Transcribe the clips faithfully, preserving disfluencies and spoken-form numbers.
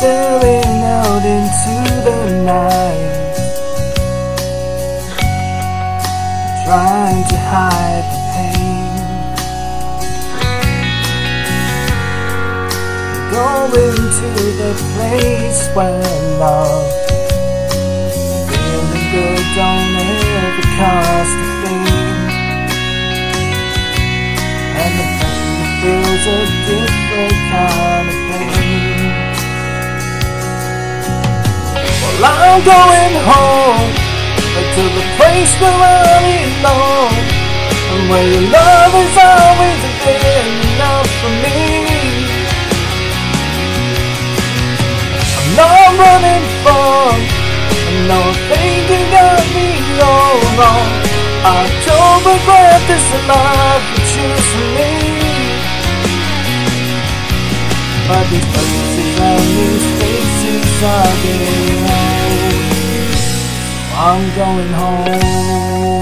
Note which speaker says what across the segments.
Speaker 1: staring out into the night, trying to hide the pain. Going to the place where love, feeling good don't ever cost a thing, and the pain feels a different kind of pain. Well, I'm going home, back to the place where I belong, and where your love has always been enough for me. I'm not running from, I know I think you got me all wrong. I don't regret this life you choose for me, but these places and these faces are getting old. I'm going home,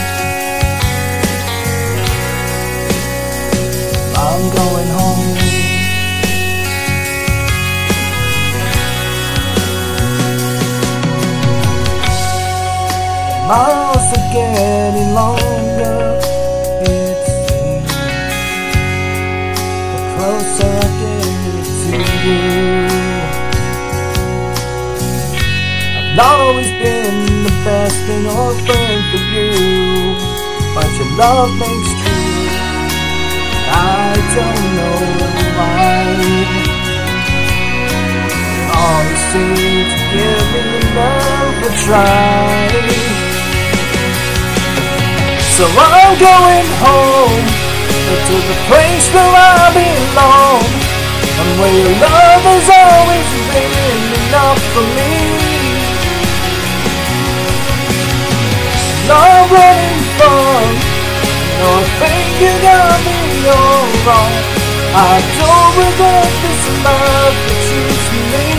Speaker 1: I'm going home. Miles are getting longer, it seems, the closer I get to you. I've not always been the best thing or friend for you, but your love makes true. I don't know why you always seem to give me another try. So I'm going home, to the place where I belong, and where your love has always been enough for me. Not running from, no, I think you got me all wrong. I don't regret this love that choose me,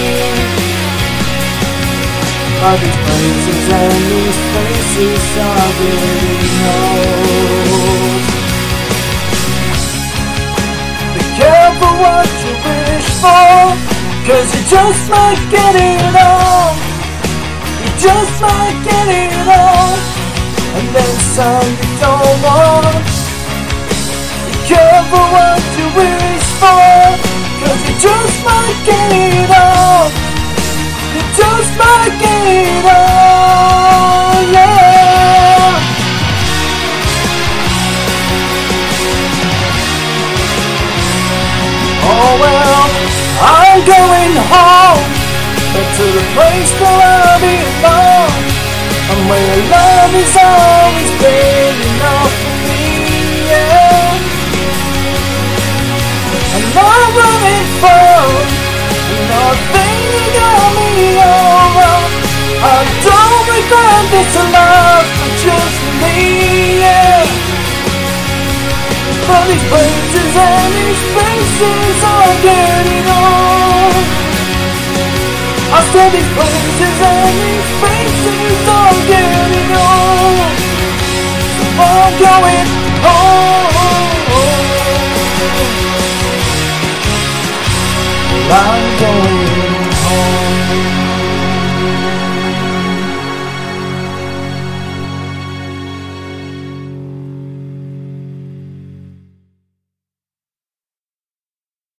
Speaker 1: but these places and these faces are getting old. Be careful what you wish for, cause you just might get it all. You just might get it all, and then some you don't want. Be careful what you wish for, cause you just might get it all. You just might get it all, yeah. Oh well, I'm going home, back to the place where I belong, and where your love has always been enough for me, yeah. I'm not running from, nothing you got me all wrong. I don't regret this love for just me, yeah. But these places and these faces are getting old. I said these places and these faces are getting old. So I'm going home, I'm going home.